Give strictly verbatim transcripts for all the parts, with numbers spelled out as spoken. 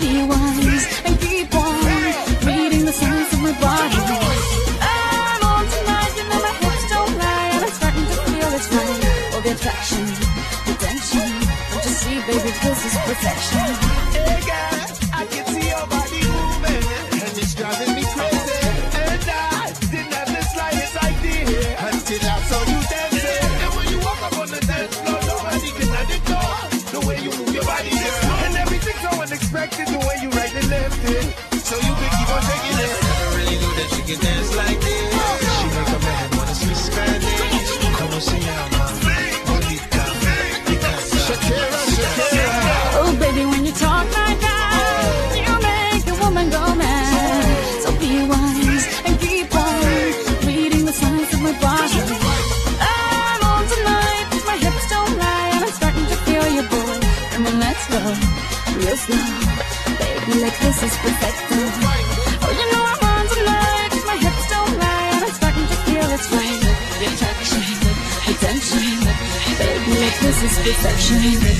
be wise and keep on reading the signs of my body. I'm on tonight, you know my hips don't lie, and I'm starting to feel it's right. All the attraction, the tension, don't you see, baby, this is perfection. Hey girl, I can see your body moving, and it's driving me crazy. And I didn't have the slightest idea until I saw you dancing. And when you walk up on the dance floor, nobody can ignore the way you move your body, girl. And everything's so unexpected, the way you right and left it. So you can keep on taking it. Never really knew that she could dance like this. She make a man wanna speak Spanish. Como se llama? Bonita. Shakira, Shakira. Oh baby, when you talk like that, you make a woman go mad. So be wise and keep on reading the signs of my body. I'm on tonight, my hips don't lie, and I'm starting to feel you, boy. Come on, let's go, real slow. Baby, like this is perfect. Oh, you know I'm on tonight, my hips don't lie, and I'm starting to feel it's right. The attraction, the tension, baby, like this is perfection.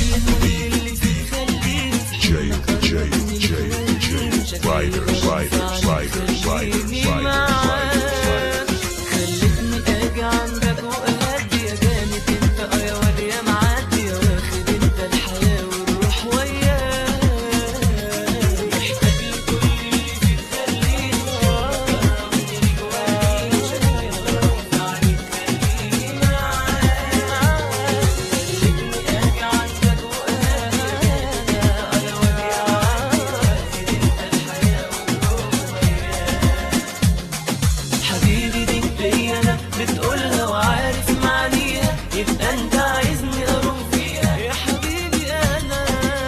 J, J, J, J, Riders, Riders, Riders, Riders, Riders, Riders, Riders. خلتني اجي عندك واهدي يا جامد انت اه يا واد يا معدي يا واخد انت الحياه والروح وياك محتاج لكل اللي فيك خليني ونيجي جواك شايف عليك خليني معاك خلتني اجي عندك واهدي اه يا واد يا معدي واخد انت الحياه والروح وياك حبيبي دي ليا انا بتقولها وعارف معانيها يبقى انت عايزني اروح فيها يا حبيبي انا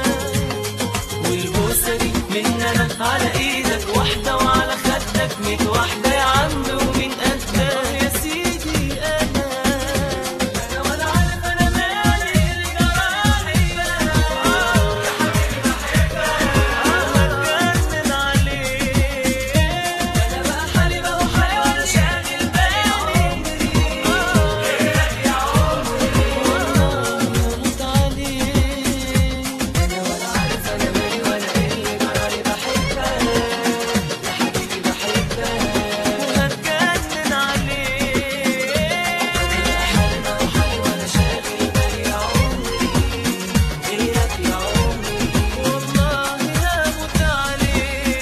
والبوسه دي من انا على ايدك واحده وعلى خدك ميت واحده يا عم ومين قدك يا سيدي انا انا ولا عارف انا مالي اللي جرالي يا حبيبي بحبك هتجنن عليك انا بقى حالي بقى حالي ولا شاغل بالي غيرك يا عمري والله هموت عليك انا ولا عارف انا مالي ولا ايه اللي جرالي بحبك يا حبيبي بحبك هتجنن عليك انا حالي بقى حالي ولا شاغل بالي يا عمري غيرك يا عمري والله هموت عليك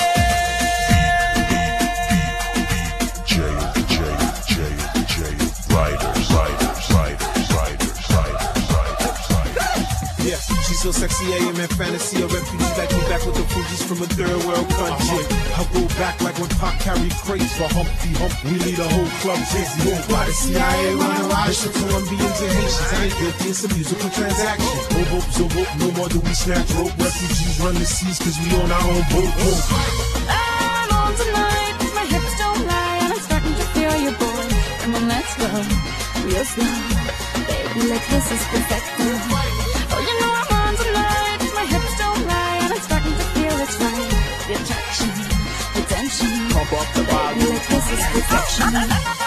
J, J, J, J, Riders, Riders, Riders, Riders, Riders, Riders, Riders. Yeah, she's so sexy, I am in fantasy. A refugee like me back with the Fugees from a third world country. I go back like when Pac carried crates for Humpty Hump. We lead a whole club dizzy. Won't fly the C I A, run around the Colombians and Haitians. I ain't guilty, it's a musical transaction. Boop, boop, zo, boop, no more do we snatch rope. Refugees run the seas cause we on our own boat. boat. I'm on tonight, my hips don't lie, and I'm starting to feel you, boy. Come on, let's go, real slow. Baby, like this is perfect. Oh, you know I'm on tonight, my hips don't lie, and I'm starting to feel it's right. The attraction, the tension, Pump up the baby, volume. like this is perfection.